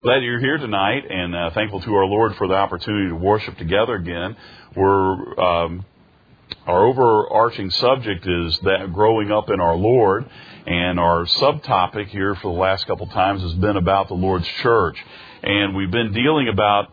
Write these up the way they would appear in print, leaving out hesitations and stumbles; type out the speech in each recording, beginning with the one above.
Glad you're here tonight, and thankful to our Lord for the opportunity to worship together again. Our overarching subject is that growing up in our Lord, and our subtopic here for the last couple times has been about the Lord's church. And we've been dealing about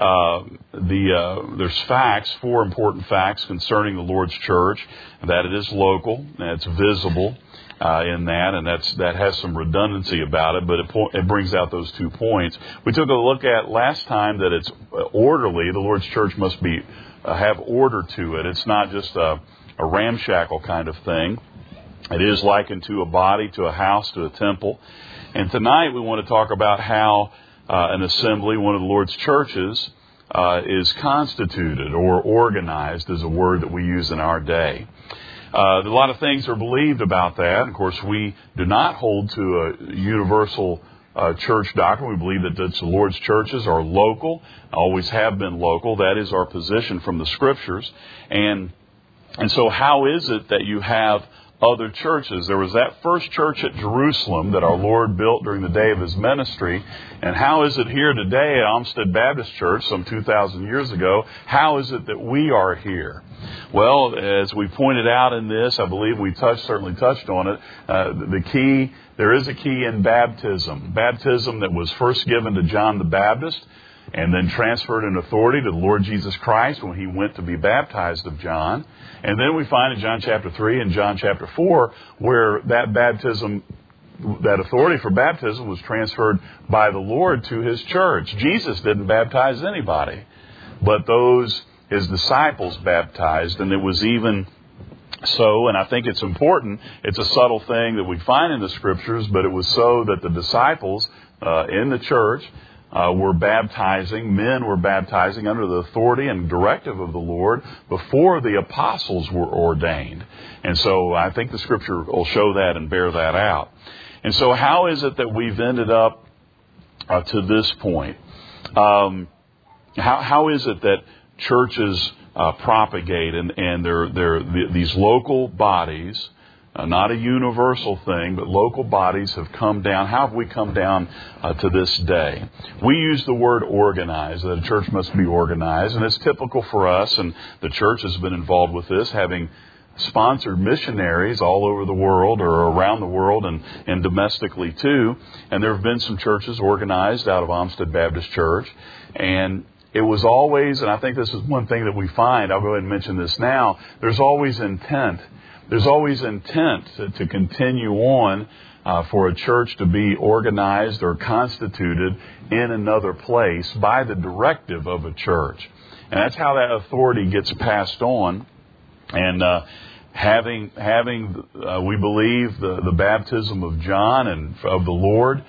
there's facts, 4 important facts concerning the Lord's church, that it is local, that it's visible in that, and that has some redundancy about it, but it brings out those 2 points. We took a look at last time that it's orderly. The Lord's church must have order to it. It's not just a ramshackle kind of thing. It is likened to a body, to a house, to a temple. And tonight we want to talk about how an assembly, one of the Lord's churches, is constituted or organized, is a word that we use in our day. A lot of things are believed about that. Of course, we do not hold to a universal church doctrine. We believe that the Lord's churches are local, always have been local. That is our position from the Scriptures. And so how is it that you have other churches? There was that first church at Jerusalem that our Lord built during the day of His ministry. And how is it here today at Olmsted Baptist Church some 2,000 years ago? How is it that we are here? Well, as we pointed out in this, I believe we certainly touched on it. There is a key in baptism. Baptism that was first given to John the Baptist and then transferred in authority to the Lord Jesus Christ when He went to be baptized of John. And then we find in John chapter 3 and John chapter 4 where that baptism, that authority for baptism was transferred by the Lord to His church. Jesus didn't baptize anybody, but His disciples baptized, and it was even so, and I think it's important, it's a subtle thing that we find in the Scriptures, but it was so that the disciples in the church were baptizing, men were baptizing under the authority and directive of the Lord before the apostles were ordained. And so I think the Scripture will show that and bear that out. And so how is it that we've ended up to this point? How is it that churches propagate and they're these local bodies, not a universal thing, but local bodies have come down? How have we come down to this day? We use the word organized, that a church must be organized, and it's typical for us, and the church has been involved with this, having sponsored missionaries all over the world or around the world and domestically too. And there have been some churches organized out of Olmsted Baptist Church, and it was always, and I think this is one thing that we find, I'll go ahead and mention this now, there's always intent. There's always intent to continue on for a church to be organized or constituted in another place by the directive of a church. And that's how that authority gets passed on. And having we believe the baptism of John and of the Lord,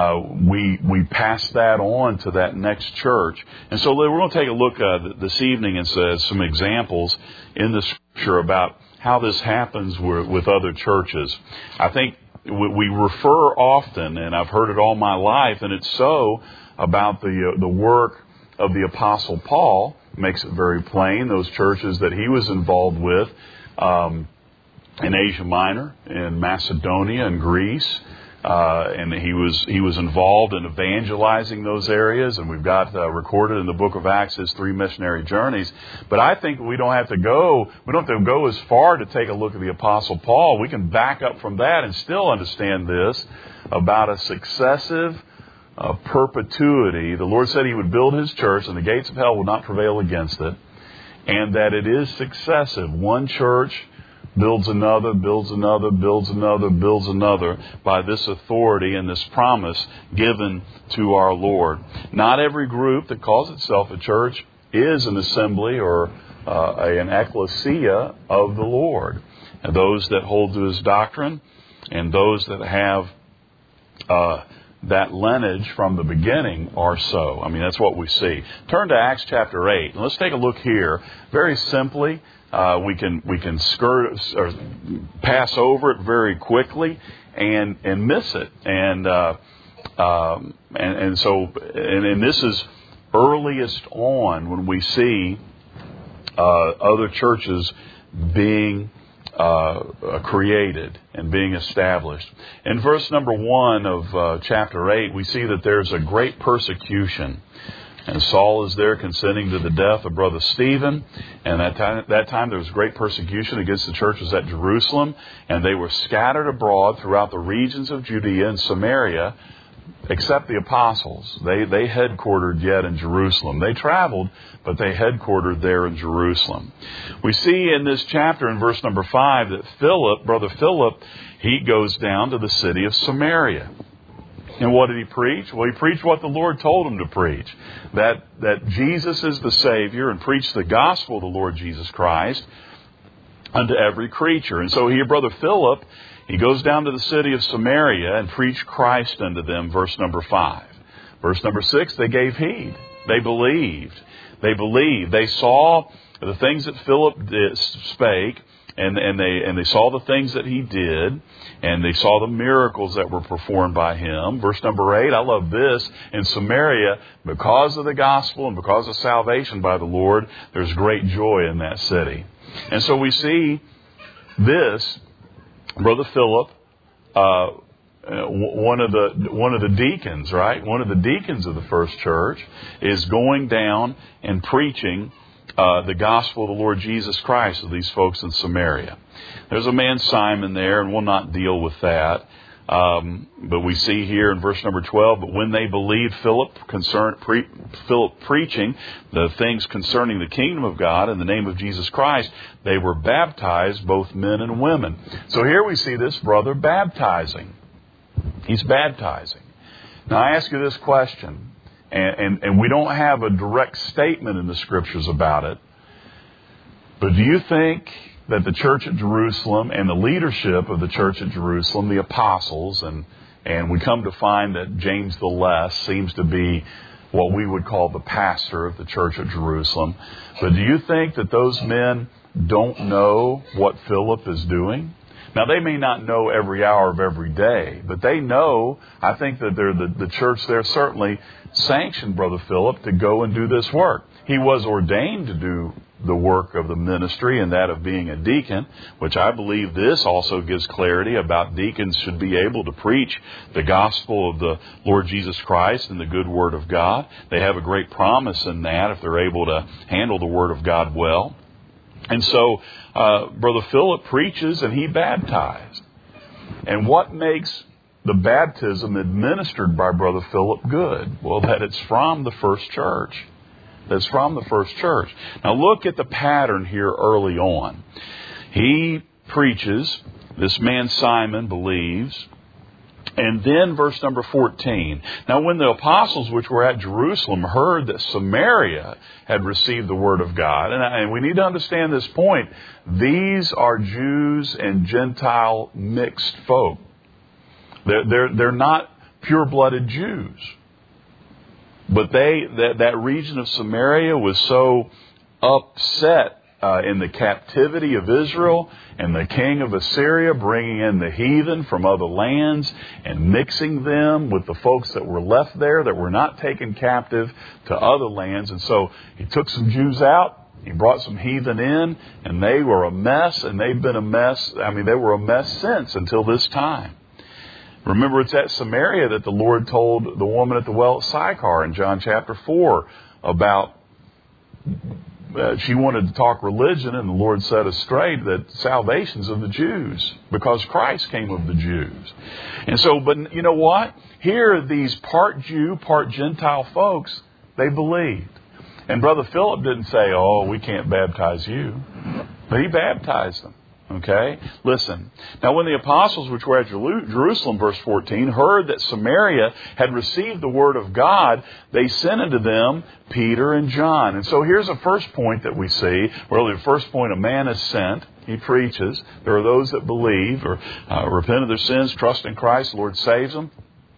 we pass that on to that next church. And so we're going to take a look this evening and some examples in the Scripture about how this happens with other churches. I think we refer often, and I've heard it all my life, and it's so, about the work of the Apostle Paul. Makes it very plain, those churches that he was involved with in Asia Minor, in Macedonia and Greece. And he was involved in evangelizing those areas, and we've got recorded in the book of Acts his 3 missionary journeys. But I think we don't have to go as far to take a look at the Apostle Paul. We can back up from that and still understand this about a successive perpetuity. The Lord said He would build His church, and the gates of hell would not prevail against it, and that it is successive. One church builds another, builds another, builds another, builds another by this authority and this promise given to our Lord. Not every group that calls itself a church is an assembly or an ecclesia of the Lord. And those that hold to His doctrine and those that have that lineage from the beginning are so. I mean, that's what we see. Turn to Acts chapter 8. And let's take a look here. Very simply, we can skirt or pass over it very quickly and miss it. And this is earliest on when we see other churches being created and being established. In verse number 1 of chapter 8, we see that there's a great persecution. And Saul is there consenting to the death of Brother Stephen. And at that time there was great persecution against the churches at Jerusalem. And they were scattered abroad throughout the regions of Judea and Samaria, except the apostles. They headquartered yet in Jerusalem. They traveled, but they headquartered there in Jerusalem. We see in this chapter in verse number 5 that Brother Philip, he goes down to the city of Samaria. And what did he preach? Well, he preached what the Lord told him to preach. That Jesus is the Savior, and preach the gospel of the Lord Jesus Christ unto every creature. And so here, Brother Philip, he goes down to the city of Samaria and preached Christ unto them, verse number 5. Verse number 6, they gave heed. They believed. They believed. They saw the things that Philip spake, and they saw the things that he did, and they saw the miracles that were performed by him. Verse number 8, I love this. In Samaria, because of the gospel and because of salvation by the Lord, there's great joy in that city. And so we see this, Brother Philip, one of the deacons, right? One of the deacons of the first church is going down and preaching the gospel of the Lord Jesus Christ to these folks in Samaria. There's a man Simon there, and we'll not deal with that. But we see here in verse number 12, but when they believed Philip preaching the things concerning the kingdom of God in the name of Jesus Christ, they were baptized, both men and women. So here we see this brother baptizing. He's baptizing. Now I ask you this question, and we don't have a direct statement in the Scriptures about it, but do you think that the church at Jerusalem and the leadership of the church at Jerusalem, the apostles, and we come to find that James the Less seems to be what we would call the pastor of the church at Jerusalem, but do you think that those men don't know what Philip is doing? Now, they may not know every hour of every day, but they know, I think that the church there certainly sanctioned Brother Philip to go and do this work. He was ordained to do the work of the ministry and that of being a deacon, which I believe this also gives clarity about deacons should be able to preach the gospel of the Lord Jesus Christ and the good word of God. They have a great promise in that if they're able to handle the word of God well. And so Brother Philip preaches and he baptized. And what makes the baptism administered by Brother Philip good? Well, that it's from the first church. That's from the first church. Now look at the pattern here early on. He preaches. This man Simon believes. And then verse number 14. Now when the apostles which were at Jerusalem heard that Samaria had received the word of God, and we need to understand this point, these are Jews and Gentile mixed folk. They're not pure-blooded Jews. But that region of Samaria was so upset in the captivity of Israel and the king of Assyria bringing in the heathen from other lands and mixing them with the folks that were left there that were not taken captive to other lands. And so he took some Jews out. He brought some heathen in, and they were a mess, and they've been a mess. I mean, they were a mess since until this time. Remember, it's at Samaria that the Lord told the woman at the well at Sychar in John chapter 4 about she wanted to talk religion, and the Lord set us straight that salvation's of the Jews because Christ came of the Jews. And so, but you know what? Here, these part Jew, part Gentile folks, they believed. And Brother Philip didn't say, oh, we can't baptize you. But he baptized them. Okay? Listen. Now when the apostles which were at Jerusalem, verse 14, heard that Samaria had received the word of God, they sent unto them Peter and John. And so here's a first point that we see. Really, the first point, a man is sent. He preaches. There are those that believe or repent of their sins, trust in Christ, the Lord saves them.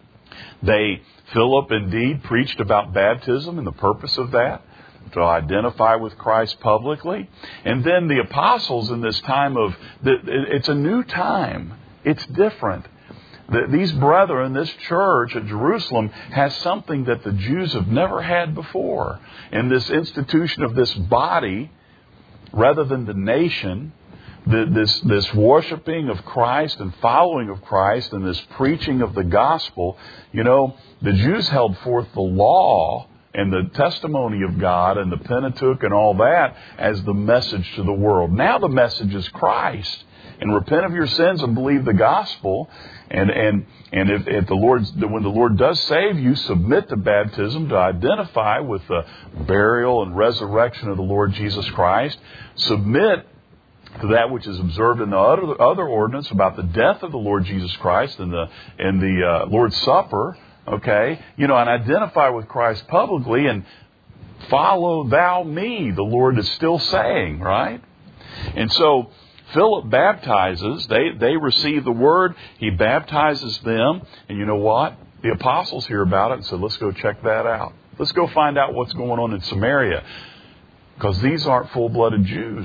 Philip indeed preached about baptism and the purpose of that, to identify with Christ publicly. And then the apostles in this time it's a new time. It's different. These brethren, this church at Jerusalem has something that the Jews have never had before. In this institution of this body, rather than the nation, this worshiping of Christ and following of Christ and this preaching of the gospel, the Jews held forth the law and the testimony of God and the Pentateuch and all that as the message to the world. Now the message is Christ. And repent of your sins and believe the gospel. And if when the Lord does save you, submit to baptism to identify with the burial and resurrection of the Lord Jesus Christ. Submit to that which is observed in the other ordinance about the death of the Lord Jesus Christ and the Lord's Supper. Okay, and identify with Christ publicly and follow thou me. The Lord is still saying, right? And so Philip baptizes. They receive the word. He baptizes them. And you know what? The apostles hear about it and said, let's go check that out. Let's go find out what's going on in Samaria. Because these aren't full-blooded Jews.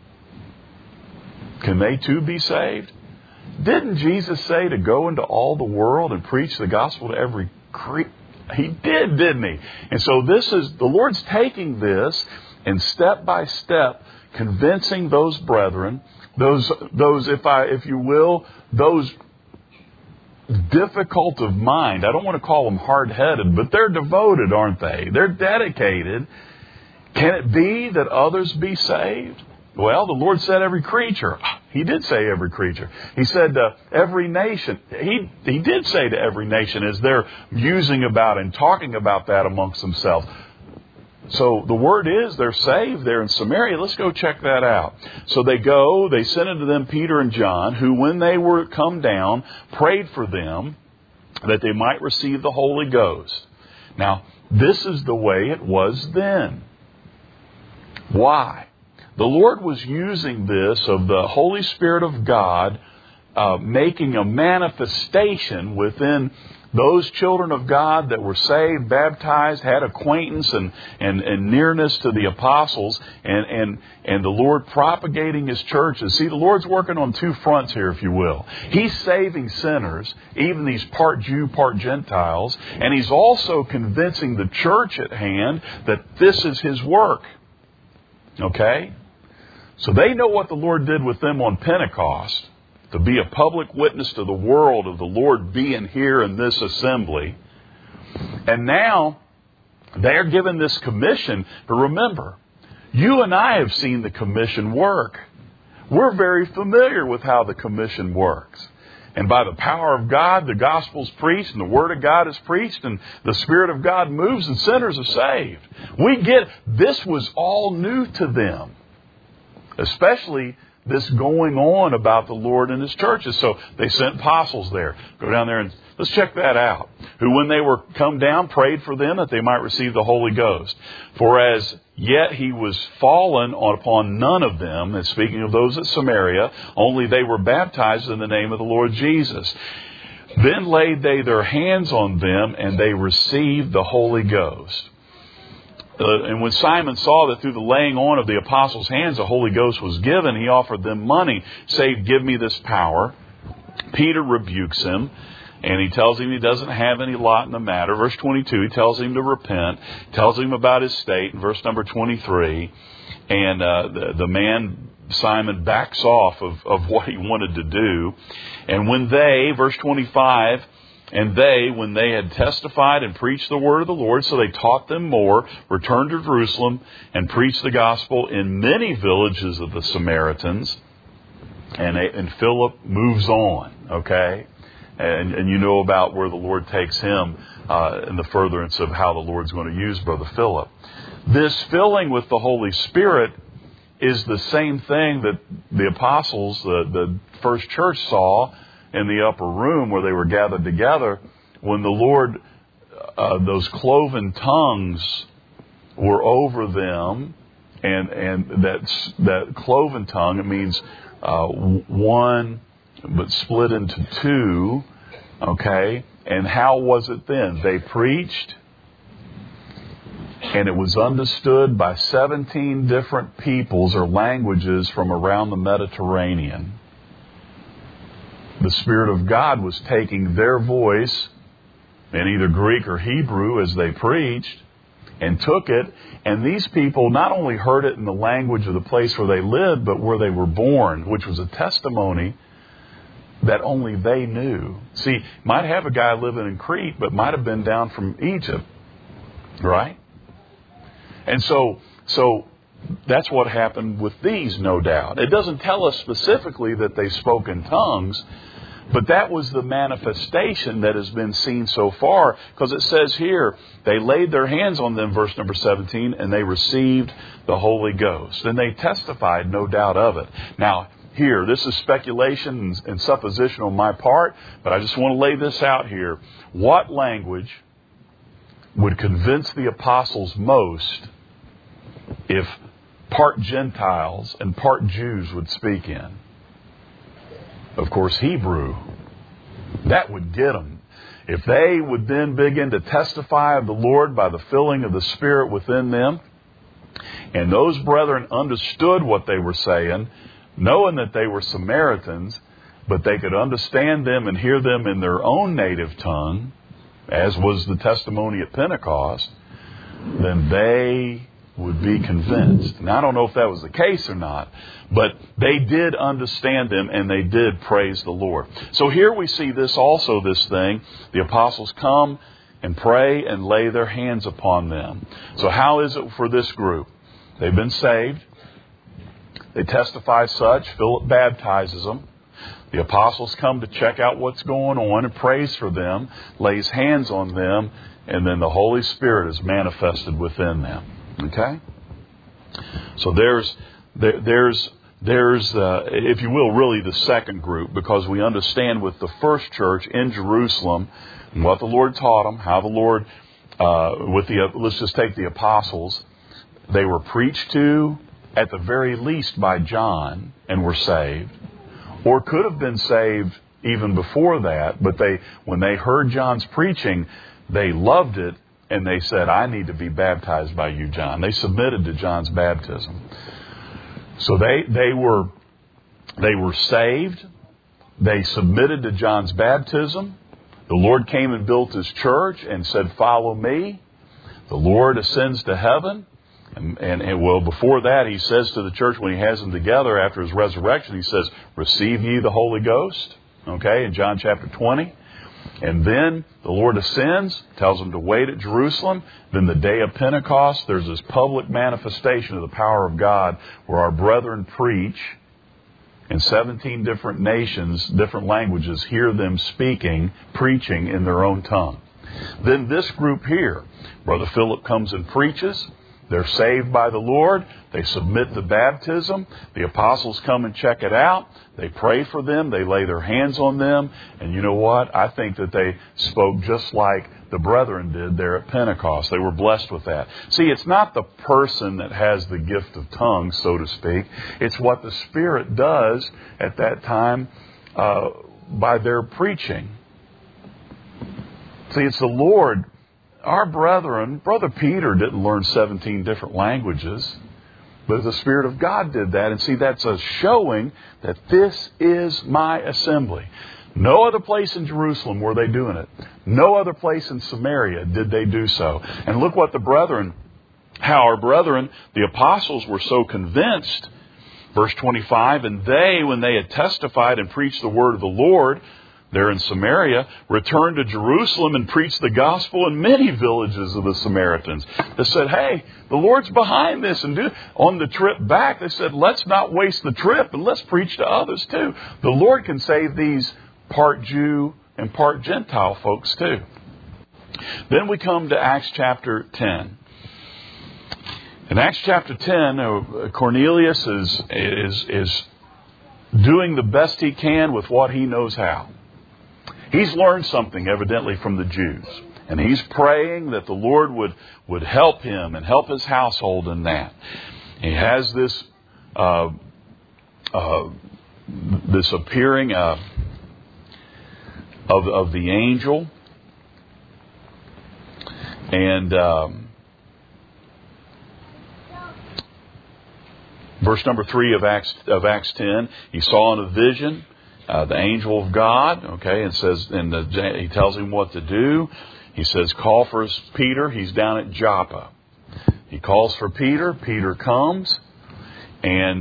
Can they too be saved? Didn't Jesus say to go into all the world and preach the gospel to every creature? He did, didn't he? And so the Lord's taking this and step by step convincing those brethren, those if you will, those difficult of mind. I don't want to call them hard-headed, but they're devoted, aren't they? They're dedicated. Can it be that others be saved? Well, the Lord said every creature. He did say every creature. He said every nation. He did say to every nation as they're musing about and talking about that amongst themselves. So the word is they're saved there in Samaria. Let's go check that out. So they go, they sent unto them Peter and John, who when they were come down, prayed for them that they might receive the Holy Ghost. Now, this is the way it was then. Why? The Lord was using this of the Holy Spirit of God making a manifestation within those children of God that were saved, baptized, had acquaintance and nearness to the apostles, and the Lord propagating His churches. See, the Lord's working on two fronts here, if you will. He's saving sinners, even these part Jew, part Gentiles, and He's also convincing the church at hand that this is His work. Okay? So they know what the Lord did with them on Pentecost, to be a public witness to the world of the Lord being here in this assembly. And now they're given this commission. But remember, you and I have seen the commission work. We're very familiar with how the commission works. And by the power of God, the gospel's preached and the word of God is preached and the Spirit of God moves and sinners are saved. This was all new to them. Especially this going on about the Lord and His churches. So they sent apostles there. Go down there and let's check that out. Who when they were come down prayed for them that they might receive the Holy Ghost. For as yet He was fallen upon none of them, and speaking of those at Samaria, only they were baptized in the name of the Lord Jesus. Then laid they their hands on them and they received the Holy Ghost. And when Simon saw that through the laying on of the apostles' hands the Holy Ghost was given, he offered them money, saying, give me this power. Peter rebukes him, and he tells him he doesn't have any lot in the matter. Verse 22, he tells him to repent, tells him about his state in verse number 23. And the man, Simon, backs off of what he wanted to do. And when they, verse 25, and they, when they had testified and preached the word of the Lord, so they taught them more, returned to Jerusalem and preached the gospel in many villages of the Samaritans. And Philip moves on, okay? And you know about where the Lord takes him in the furtherance of how the Lord's going to use Brother Philip. This filling with the Holy Spirit is the same thing that the apostles, the first church, saw in the upper room where they were gathered together when the Lord, those cloven tongues were over them, and that cloven tongue, it means one but split into two, okay? And how was it then? They preached, and it was understood by 17 different peoples or languages from around the Mediterranean. The Spirit of God was taking their voice in either Greek or Hebrew as they preached, and took it. And these people not only heard it in the language of the place where they lived, but where they were born, which was a testimony that only they knew. See, might have a guy living in Crete, but might have been down from Egypt, right? And so that's what happened with these, no doubt. It doesn't tell us specifically that they spoke in tongues, but that was the manifestation that has been seen so far, because it says here, they laid their hands on them, verse number 17, and they received the Holy Ghost. And they testified, no doubt of it. Now, here, this is speculation and supposition on my part, but I just want to lay this out here. What language would convince the apostles most if part Gentiles and part Jews would speak in? Of course, Hebrew. That would get them. If they would then begin to testify of the Lord by the filling of the Spirit within them, and those brethren understood what they were saying, knowing that they were Samaritans, but they could understand them and hear them in their own native tongue, as was the testimony at Pentecost, then they would be convinced. Now, I don't know if that was the case or not, but they did understand them and they did praise the Lord. So here we see this also, this thing. The apostles come and pray and lay their hands upon them. So how is it for this group? They've been saved. They testify such. Philip baptizes them. The apostles come to check out what's going on and prays for them, lays hands on them, and then the Holy Spirit is manifested within them. Okay? So there's if you will, really the second group, because we understand with the first church in Jerusalem and what the Lord taught them, how the Lord, let's just take the apostles, they were preached to at the very least by John and were saved, or could have been saved even before that, but when they heard John's preaching, they loved it, and they said, I need to be baptized by you, John. They submitted to John's baptism. So they were saved. They submitted to John's baptism. The Lord came and built His church and said, follow me. The Lord ascends to heaven. And well, before that, He says to the church when He has them together after His resurrection, He says, receive ye the Holy Ghost. Okay, in John chapter 20. And then the Lord ascends, tells them to wait at Jerusalem. Then the day of Pentecost, there's this public manifestation of the power of God where our brethren preach in 17 different nations, different languages, hear them speaking, preaching in their own tongue. Then this group here, Brother Philip comes and preaches. They're saved by the Lord. They submit to baptism. The apostles come and check it out. They pray for them. They lay their hands on them. And you know what? I think that they spoke just like the brethren did there at Pentecost. They were blessed with that. See, it's not the person that has the gift of tongues, so to speak. It's what the Spirit does at that time by their preaching. See, it's the Lord. Our brethren, Brother Peter didn't learn 17 different languages, but the Spirit of God did that. And see, that's a showing that this is my assembly. No other place in Jerusalem were they doing it. No other place in Samaria did they do so. And look what how our brethren, the apostles, were so convinced. Verse 25, and they, when they had testified and preached the word of the Lord, there in Samaria, returned to Jerusalem and preached the gospel in many villages of the Samaritans. They said, hey, the Lord's behind this. And on the trip back, they said, let's not waste the trip and let's preach to others too. The Lord can save these part Jew and part Gentile folks too. Then we come to Acts chapter 10. In Acts chapter 10, Cornelius is doing the best he can with what he knows how. He's learned something, evidently, from the Jews. And he's praying that the Lord would help him and help his household in that. He has this appearing of the angel. And verse number 3 of Acts 10, he saw in a vision the angel of God, okay, and says, he tells him what to do. He says, call for Peter. He's down at Joppa. He calls for Peter. Peter comes. And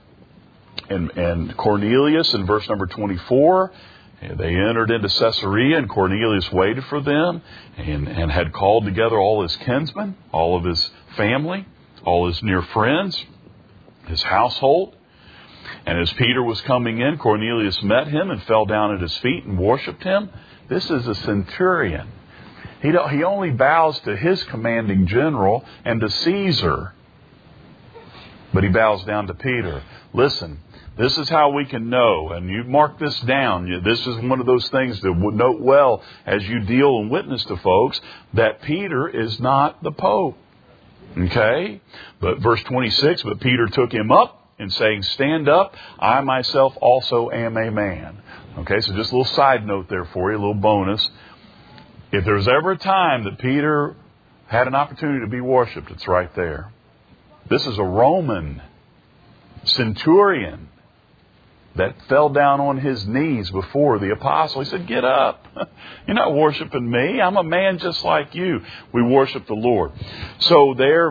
Cornelius, in verse number 24, they entered into Caesarea, and Cornelius waited for them and had called together all his kinsmen, all of his family, all his near friends, his household. And as Peter was coming in, Cornelius met him and fell down at his feet and worshipped him. This is a centurion. He only bows to his commanding general and to Caesar. But he bows down to Peter. Listen, this is how we can know, and you mark this down. This is one of those things to note well as you deal and witness to folks, that Peter is not the Pope. Okay? But verse 26, but Peter took him up and saying, stand up, I myself also am a man. Okay, so just a little side note there for you, a little bonus. If there's ever a time that Peter had an opportunity to be worshipped, it's right there. This is a Roman centurion that fell down on his knees before the apostle. He said, get up. You're not worshiping me. I'm a man just like you. We worship the Lord. So there,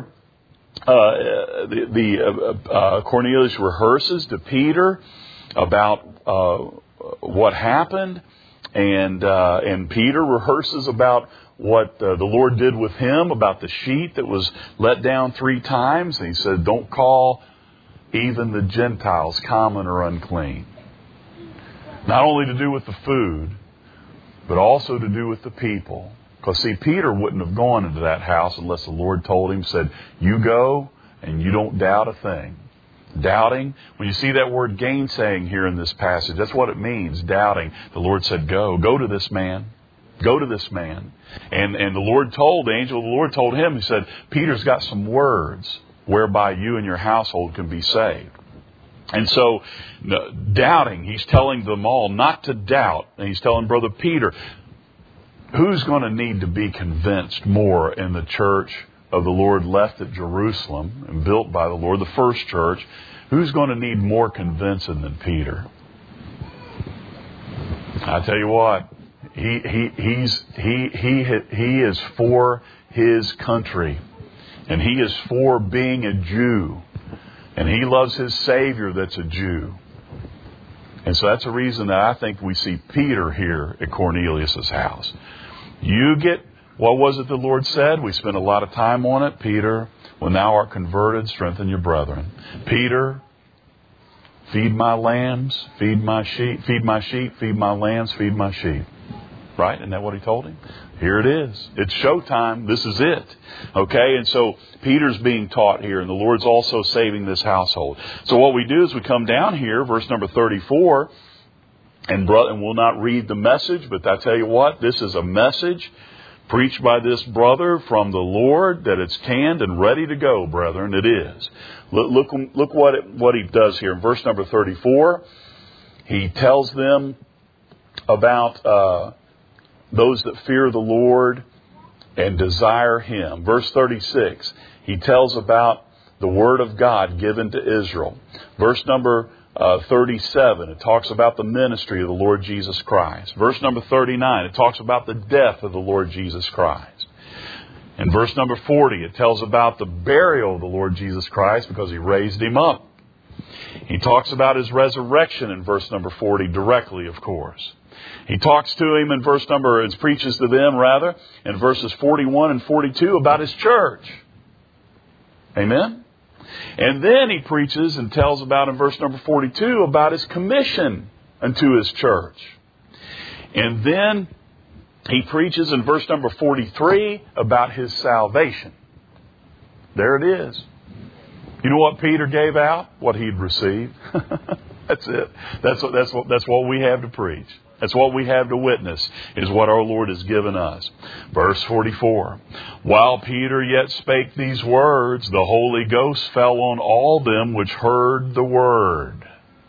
Cornelius rehearses to Peter about what happened. And Peter rehearses about what the Lord did with him, about the sheet that was let down 3 times. And he said, don't call even the Gentiles common or unclean. Not only to do with the food, but also to do with the people. Because see, Peter wouldn't have gone into that house unless the Lord told him, said, you go and you don't doubt a thing. Doubting, when you see that word gainsaying here in this passage, that's what it means, doubting. The Lord said, go to this man. Go to this man. And the Lord told, the angel of the Lord told him, he said, Peter's got some words whereby you and your household can be saved. And so, doubting, he's telling them all not to doubt. And he's telling Brother Peter, who's going to need to be convinced more in the church of the Lord left at Jerusalem and built by the Lord, the first church? Who's going to need more convincing than Peter? I tell you what, he is for his country, and he is for being a Jew, and he loves his Savior that's a Jew. And so that's the reason that I think we see Peter here at Cornelius' house. What was it the Lord said? We spent a lot of time on it. Peter, when thou art converted, strengthen your brethren. Peter, feed my lambs, feed my sheep, feed my lambs, feed my sheep. Right? Isn't that what he told him? Here it is. It's showtime. This is it. Okay? And so Peter's being taught here, and the Lord's also saving this household. So what we do is we come down here, verse number 34, and we'll not read the message, but I tell you what, this is a message preached by this brother from the Lord, that it's canned and ready to go, brethren. It is. Look what he does here. In verse number 34, he tells them about those that fear the Lord and desire Him. Verse 36, he tells about the Word of God given to Israel. Verse number 37, it talks about the ministry of the Lord Jesus Christ. Verse number 39, it talks about the death of the Lord Jesus Christ. In verse number 40, it tells about the burial of the Lord Jesus Christ because He raised Him up. He talks about His resurrection in verse number 40 directly, of course. He talks to him in preaches to them rather, in verses 41 and 42 about His church. Amen? And then he preaches and tells about in verse number 42 about His commission unto His church. And then he preaches in verse number 43 about His salvation. There it is. You know what Peter gave out? What he'd received. That's it. That's what we have to preach. That's what we have to witness, is what our Lord has given us. Verse 44. While Peter yet spake these words, the Holy Ghost fell on all them which heard the word.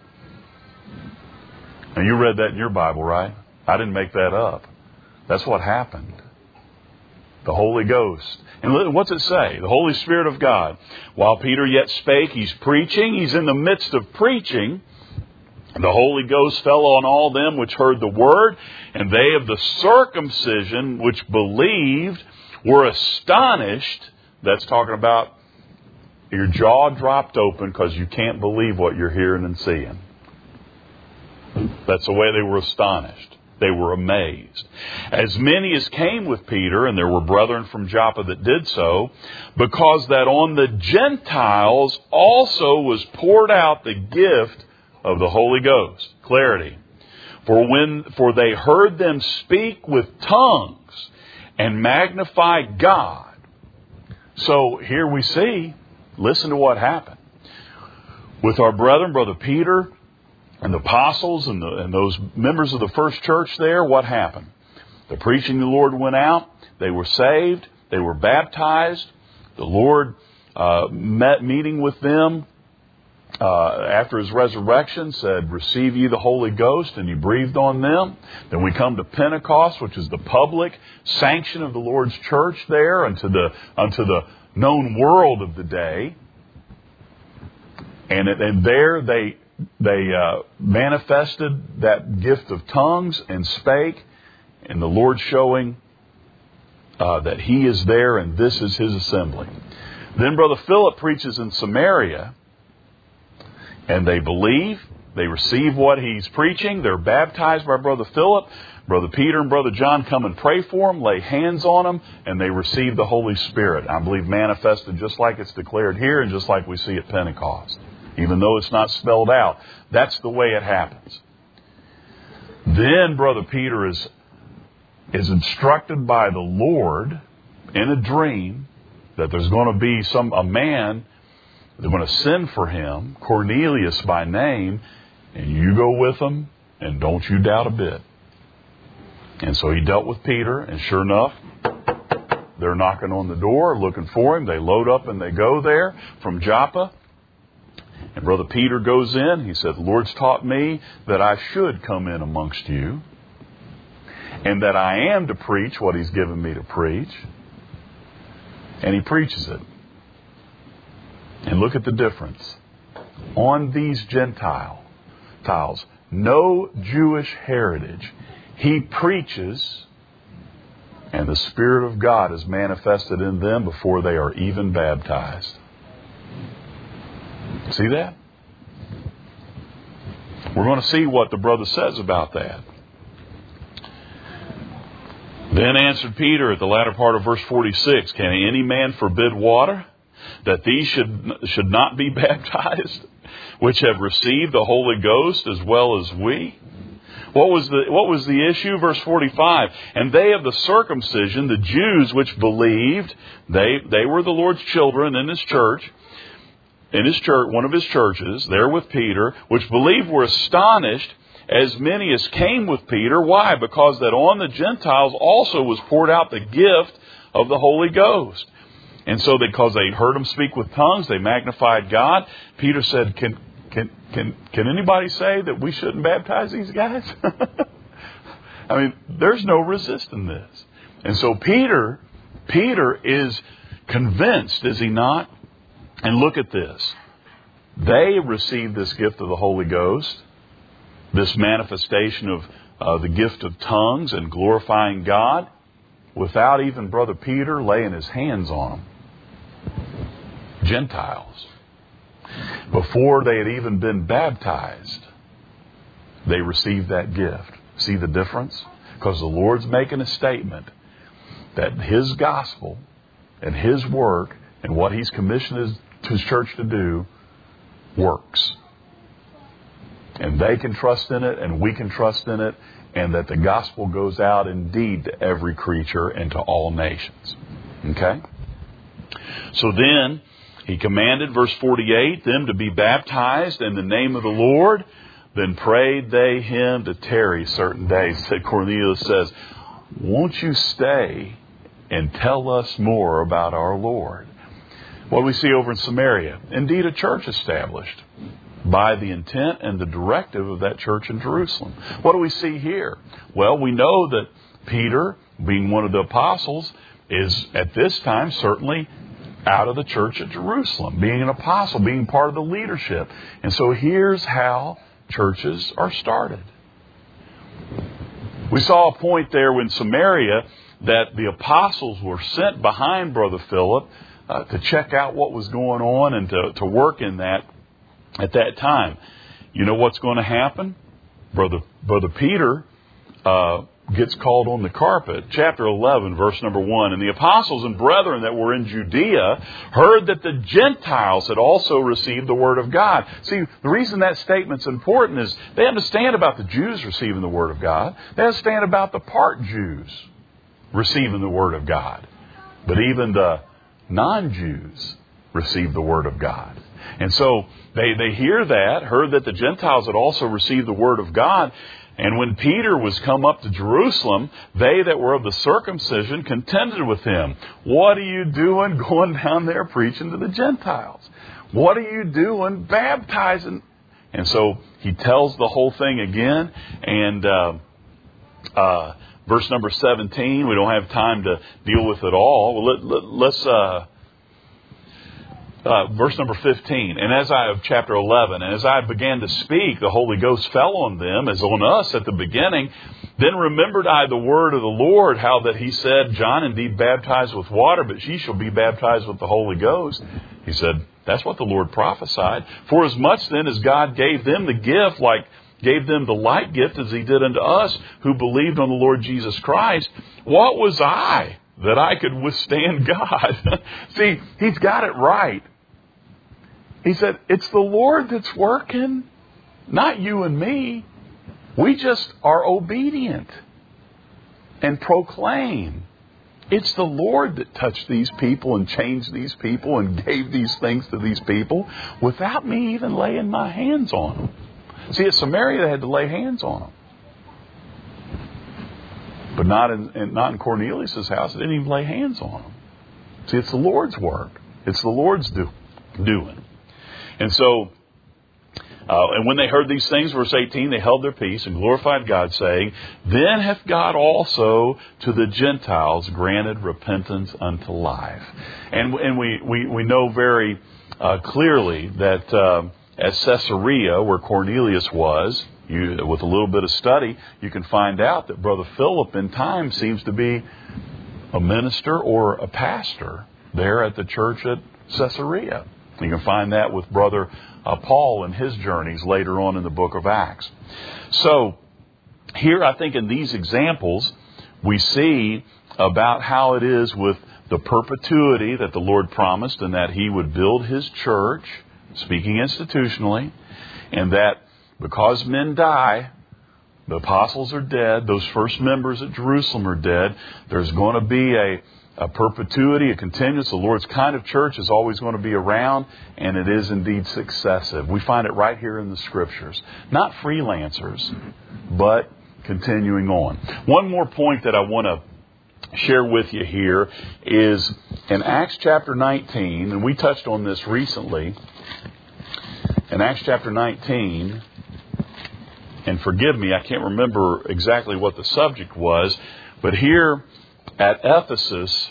Now you read that in your Bible, right? I didn't make that up. That's what happened. The Holy Ghost. And what's it say? The Holy Spirit of God. While Peter yet spake, he's preaching. He's in the midst of preaching. The Holy Ghost fell on all them which heard the word, and they of the circumcision which believed were astonished That's talking about your jaw dropped open because you can't believe what you're hearing and seeing. That's the way they were astonished. They were amazed. As many as came with Peter, and there were brethren from Joppa that did so, because that on the Gentiles also was poured out the gift of the Holy Ghost. Clarity. For they heard them speak with tongues and magnify God. So here we see, listen to what happened. With our brethren, Brother Peter, and the apostles and those members of the first church there, what happened? The preaching of the Lord went out. They were saved. They were baptized. The Lord meeting with them after His resurrection, said, "Receive ye the Holy Ghost," and He breathed on them. Then we come to Pentecost, which is the public sanction of the Lord's church there unto the known world of the day. And there they manifested that gift of tongues and spake, and the Lord showing that He is there and this is His assembly. Then Brother Philip preaches in Samaria, and they believe, they receive what he's preaching, they're baptized by Brother Philip. Brother Peter and Brother John come and pray for them, lay hands on them, and they receive the Holy Spirit. I believe manifested just like it's declared here and just like we see at Pentecost. Even though it's not spelled out, that's the way it happens. Then Brother Peter is instructed by the Lord in a dream that there's going to be a man, they're going to send for him, Cornelius by name, and you go with him, and don't you doubt a bit. And so he dealt with Peter, and sure enough, they're knocking on the door, looking for him. They load up and they go there from Joppa. And Brother Peter goes in. He said, "The Lord's taught me that I should come in amongst you, and that I am to preach what He's given me to preach." And he preaches it. And look at the difference. On these Gentiles, no Jewish heritage, he preaches, and the Spirit of God is manifested in them before they are even baptized. See that? We're going to see what the brother says about that. Then answered Peter at the latter part of verse 46, "Can any man forbid water, that these should not be baptized, which have received the Holy Ghost as well as we?" What was the issue? Verse 45, "And they of the circumcision, the Jews which believed," they were the Lord's children in His church, one of His churches, there with Peter, which believed were astonished, as many as came with Peter. Why? Because that on the Gentiles also was poured out the gift of the Holy Ghost. And so because they heard Him speak with tongues, they magnified God. Peter said, Can anybody say that we shouldn't baptize these guys? I mean, there's no resisting this. And so Peter is convinced, is he not? And look at this. They received this gift of the Holy Ghost, this manifestation of the gift of tongues and glorifying God, without even Brother Peter laying his hands on them. Gentiles. Before they had even been baptized, they received that gift. See the difference? Because the Lord's making a statement that His gospel and His work and what He's commissioned His church to do works. And they can trust in it, and we can trust in it, and that the gospel goes out indeed to every creature and to all nations. Okay? So then He commanded, verse 48, them to be baptized in the name of the Lord. Then prayed they Him to tarry certain days. Cornelius says, "Won't you stay and tell us more about our Lord?" What we see over in Samaria, indeed a church established by the intent and the directive of that church in Jerusalem. What do we see here? Well, we know that Peter, being one of the apostles, is at this time certainly out of the church at Jerusalem, being an apostle, being part of the leadership. And so here's how churches are started. We saw a point there in Samaria that the apostles were sent behind Brother Philip. to check out what was going on and to work in that at that time. You know what's going to happen? Brother Peter gets called on the carpet. Chapter 11, verse number 1. And the apostles and brethren that were in Judea heard that the Gentiles had also received the word of God. See, the reason that statement's important is they understand about the Jews receiving the word of God. They understand about the part Jews receiving the word of God. But even the non-Jews receive the word of God. And so they hear that, heard that the Gentiles had also received the word of God. And when Peter was come up to Jerusalem, they that were of the circumcision contended with him. What are you doing going down there preaching to the Gentiles? What are you doing baptizing? And so he tells the whole thing again. And verse number 17, we don't have time to deal with it all. Well, let's verse number 15, and as I of chapter 11, and as I began to speak, the Holy Ghost fell on them as on us at the beginning. Then remembered I the word of the Lord, how that he said, John indeed baptized with water, but ye shall be baptized with the Holy Ghost. He said, that's what the Lord prophesied. For as much then as God gave them the gift, gave them the like gift as he did unto us who believed on the Lord Jesus Christ, what was I that I could withstand God? See, he's got it right. He said, it's the Lord that's working, not you and me. We just are obedient and proclaim. It's the Lord that touched these people and changed these people and gave these things to these people without me even laying my hands on them. See, at Samaria they had to lay hands on them. But not in Cornelius' house. They didn't even lay hands on them. See, it's the Lord's work. It's the Lord's doing. And so, and when they heard these things, verse 18, they held their peace and glorified God, saying, then hath God also to the Gentiles granted repentance unto life. And we know very clearly that at Caesarea, where Cornelius was, with a little bit of study, you can find out that Brother Philip in time seems to be a minister or a pastor there at the church at Caesarea. You can find that with Brother Paul and his journeys later on in the book of Acts. So here I think in these examples we see about how it is with the perpetuity that the Lord promised and that he would build his church, speaking institutionally, and that because men die, the apostles are dead, those first members at Jerusalem are dead, there's going to be a perpetuity, a continuance. The Lord's kind of church is always going to be around, and it is indeed successive. We find it right here in the Scriptures. Not freelancers, but continuing on. One more point that I want to share with you here is in Acts chapter 19, and we touched on this recently. In Acts chapter 19, and forgive me, I can't remember exactly what the subject was, but here at Ephesus,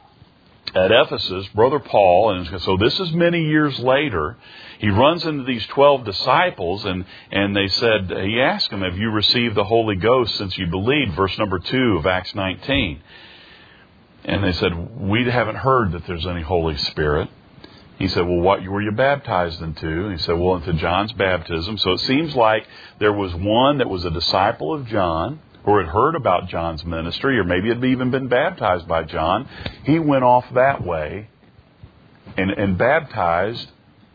Brother Paul, and so this is many years later, he runs into these 12 disciples, and they said, he asked them, have you received the Holy Ghost since you believed? Verse number 2 of Acts 19. And they said, we haven't heard that there's any Holy Spirit. He said, well, what were you baptized into? And he said, well, into John's baptism. So it seems like there was one that was a disciple of John, or had heard about John's ministry, or maybe had even been baptized by John. He went off that way and baptized,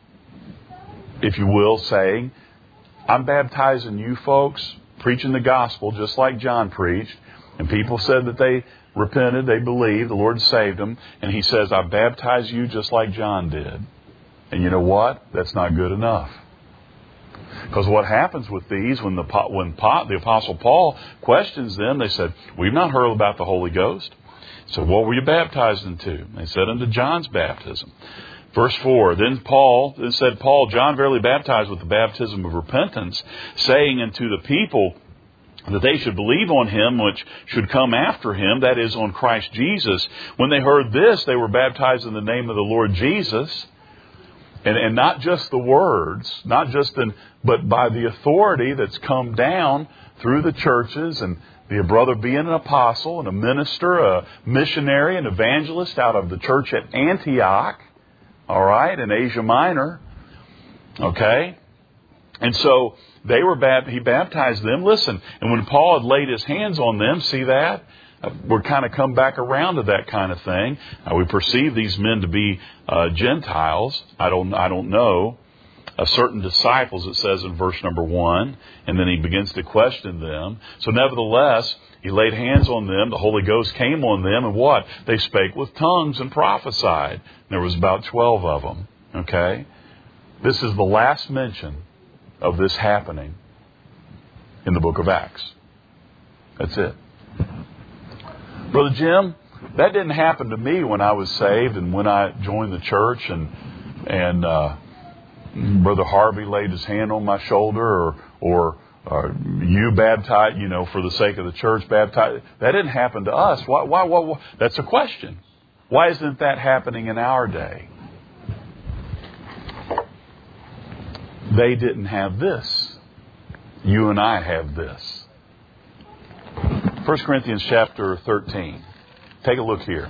if you will, saying, I'm baptizing you folks, preaching the gospel just like John preached. And people said that they repented, they believed, the Lord saved them. And he says, I baptize you just like John did. And you know what? That's not good enough. Because what happens with these, when the Apostle Paul questions them, they said, we've not heard about the Holy Ghost. So what were you baptized into? They said, unto John's baptism. Verse 4, then said Paul, John verily baptized with the baptism of repentance, saying unto the people that they should believe on him which should come after him, that is, on Christ Jesus. When they heard this, they were baptized in the name of the Lord Jesus. And not just the words, but by the authority that's come down through the churches and The brother being an apostle and a minister, a missionary, an evangelist out of the church at Antioch, all right, in Asia Minor, okay? And so they were he baptized them. Listen, and when Paul had laid his hands on them, see that? We're kind of come back around to that kind of thing. We perceive these men to be Gentiles. I don't know. Certain disciples, it says in verse number 1, and then he begins to question them. So nevertheless, he laid hands on them, the Holy Ghost came on them, and what? They spake with tongues and prophesied. There was about 12 of them, okay? This is the last mention of this happening in the book of Acts. That's it. Brother Jim, that didn't happen to me when I was saved and when I joined the church, and Brother Harvey laid his hand on my shoulder, or you baptized, for the sake of the church, baptized. That didn't happen to us. Why? That's a question. Why isn't that happening in our day? They didn't have this. You and I have this. 1 Corinthians chapter 13. Take a look here.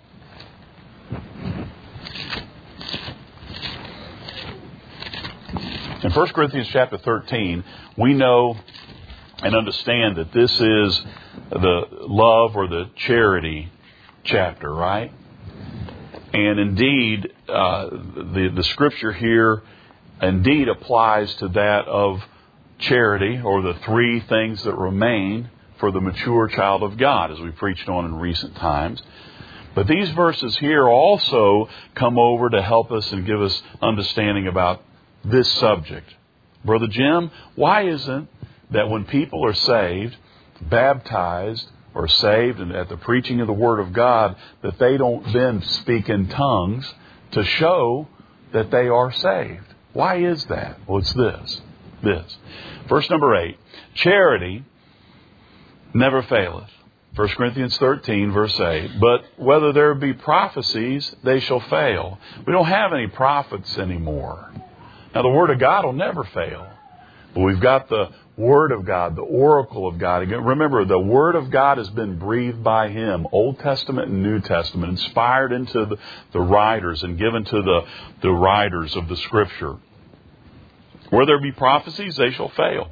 In 1 Corinthians chapter 13, we know and understand that this is the love or the charity chapter, right? And indeed, the scripture here indeed applies to that of charity, or the three things that remain for the mature child of God, as we preached on in recent times. But these verses here also come over to help us and give us understanding about this subject. Brother Jim, why isn't that when people are saved, baptized, or saved, and at the preaching of the Word of God, that they don't then speak in tongues to show that they are saved? Why is that? Well, it's this. Verse number 8. Charity never faileth. 1 Corinthians 13, verse 8. But whether there be prophecies, they shall fail. We don't have any prophets anymore. Now, the Word of God will never fail. But we've got the Word of God, the oracle of God. Again, remember, the Word of God has been breathed by Him, Old Testament and New Testament, inspired into the writers and given to the writers of the Scripture. Where there be prophecies, they shall fail.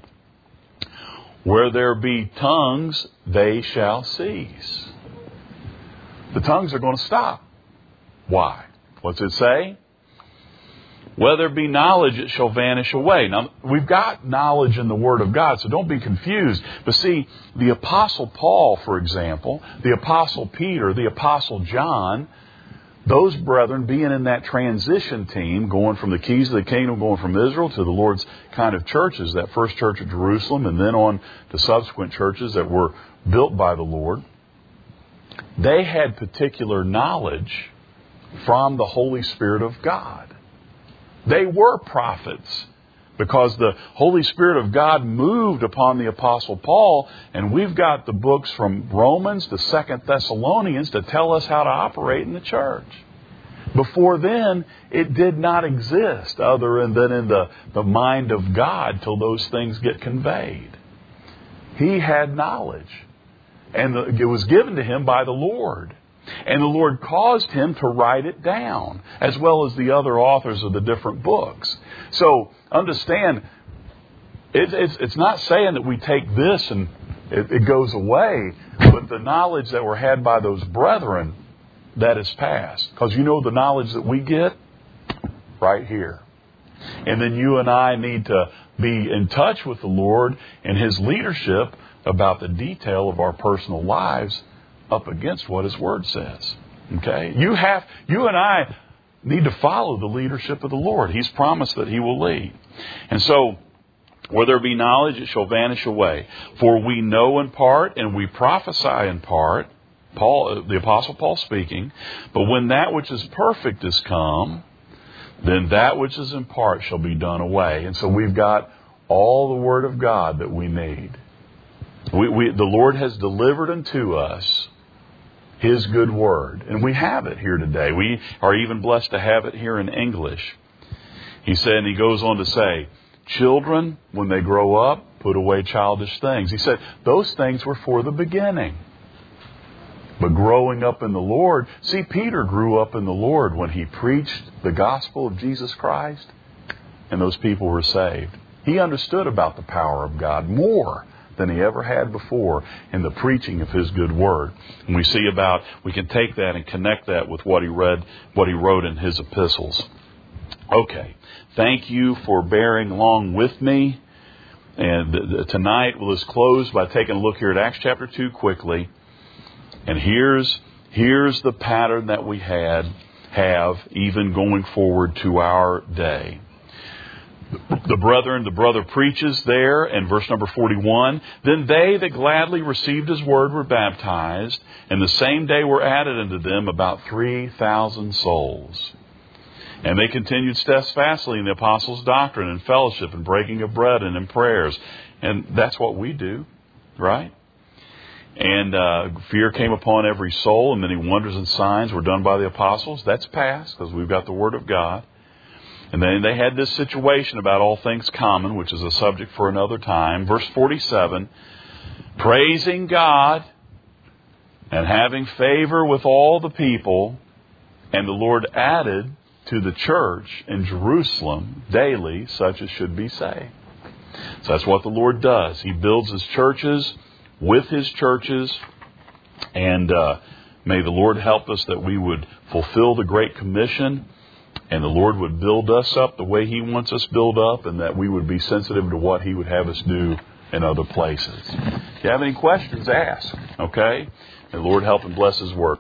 Where there be tongues, they shall cease. The tongues are going to stop. Why? What's it say? Whether there be knowledge, it shall vanish away. Now, we've got knowledge in the Word of God, so don't be confused. But see, the Apostle Paul, for example, the Apostle Peter, the Apostle John, those brethren being in that transition team, going from the keys of the kingdom, going from Israel to the Lord's kind of churches, that first church at Jerusalem, and then on to subsequent churches that were built by the Lord, they had particular knowledge from the Holy Spirit of God. They were prophets because the Holy Spirit of God moved upon the Apostle Paul, and we've got the books from Romans to 2 Thessalonians to tell us how to operate in the church. Before then, it did not exist other than in the mind of God till those things get conveyed. He had knowledge, and it was given to him by the Lord. And the Lord caused him to write it down, as well as the other authors of the different books. So, understand, it's not saying that we take this and it goes away, but the knowledge that were had by those brethren, that is past. Because you know the knowledge that we get? Right here. And then you and I need to be in touch with the Lord and His leadership about the detail of our personal lives up against what His Word says. Okay? You and I need to follow the leadership of the Lord. He's promised that He will lead. And so, where there be knowledge, it shall vanish away. For we know in part and we prophesy in part. Paul, the Apostle Paul speaking. But when that which is perfect is come, then that which is in part shall be done away. And so we've got all the Word of God that we need. The Lord has delivered unto us His good Word. And we have it here today. We are even blessed to have it here in English. He said, and he goes on to say, children, when they grow up, put away childish things. He said those things were for the beginning. But growing up in the Lord, see, Peter grew up in the Lord when he preached the gospel of Jesus Christ, and those people were saved. He understood about the power of God more than he ever had before in the preaching of His good word. And we can take that and connect that with what he wrote in his epistles. Okay, thank you for bearing along with me. And tonight let's close by taking a look here at Acts chapter 2 quickly. And here's the pattern that we have even going forward to our day. The brother preaches there in verse number 41. Then they that gladly received His word were baptized, and the same day were added unto them about 3,000 souls. And they continued steadfastly in the apostles' doctrine and fellowship and breaking of bread and in prayers. And that's what we do, right? And fear came upon every soul, and many wonders and signs were done by the apostles. That's past, because we've got the Word of God. And then they had this situation about all things common, which is a subject for another time. Verse 47, praising God and having favor with all the people, and the Lord added to the church in Jerusalem daily such as should be saved. So that's what the Lord does. He builds His churches with His churches, and may the Lord help us that we would fulfill the Great Commission, and the Lord would build us up the way He wants us built up, and that we would be sensitive to what He would have us do in other places. If you have any questions, ask. Okay? May the Lord help and bless His work.